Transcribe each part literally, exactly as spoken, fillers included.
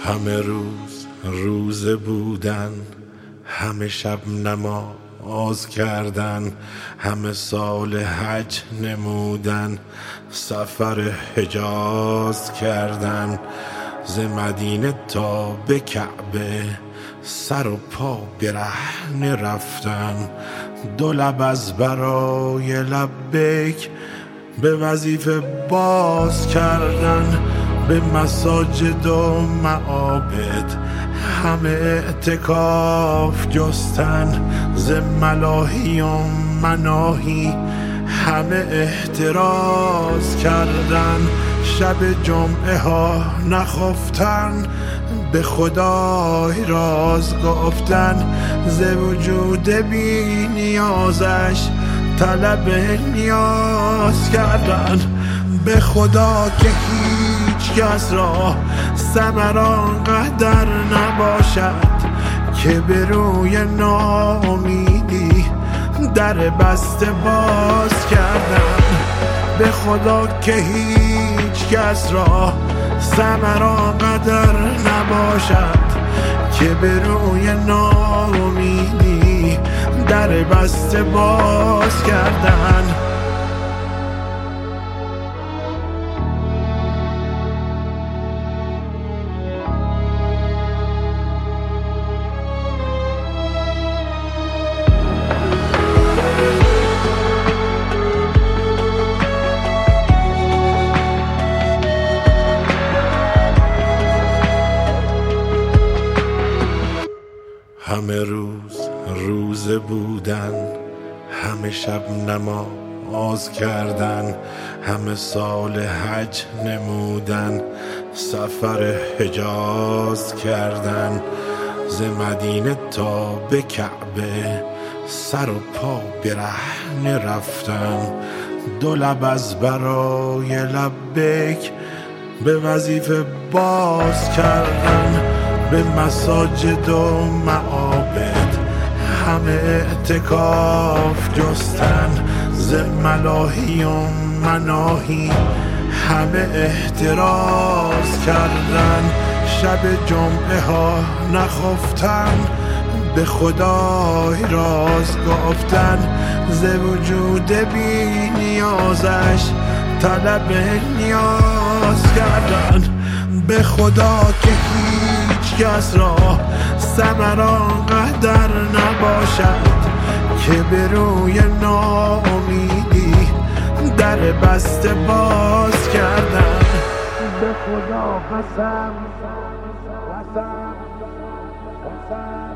همه روز روزه بودن، همه شب نماز کردن، همه سال حج نمودن، سفر حجاز کردن، ز مدینه تا به کعبه سر و پا برهنه رفتن، دو لب از برای لبیک به وظیفه باز کردن، به مساجد و معابد همه اعتکاف جستن، ز ملاهی و مناهی همه احتراز کردن، شب جمعه ها نخفتن، به خدای راز گفتن، ز وجود بی نیازش طلب نیاز کردن، به خدا که هیچ کس را ثمر آنقدر نباشد که به روی ناامیدی در بسته باز کردن، به خدا که هیچ کس را ثمر آنقدر نباشد که به روی ناامیدی در بسته باز کردن. همه روز روزه بودن، همه شب نماز کردن، همه سال حج نمودن، سفر حجاز کردن، ز مدینه تا به کعبه سر و پا برهنه رفتن، دو لب از برای لبیک به وظیفه باز کردن، به مساجد و معابد همه اعتکاف جستن، ز ملاهی و مناهی همه احتراز کردن، شب جمعه ها نخفتن، به خدای راز گفتن، ز وجود بی نیازش طلب نیاز کردن، به خدا که هیچ کس را ثمر آنقدر نباشد که به روی ناامیدی در بسته باز کردن، به خدا قسم قسم قسم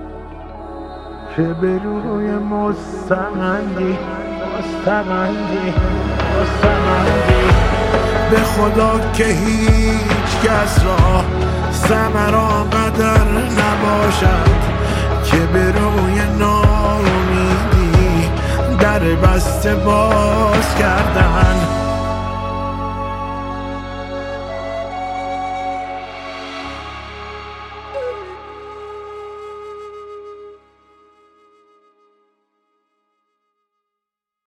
که به روی مستمندی مستمندی مستمندی به خدا که هیچ کس را ثمر آنقدر نباشد که به روی ناامیدی در بسته باز کردن.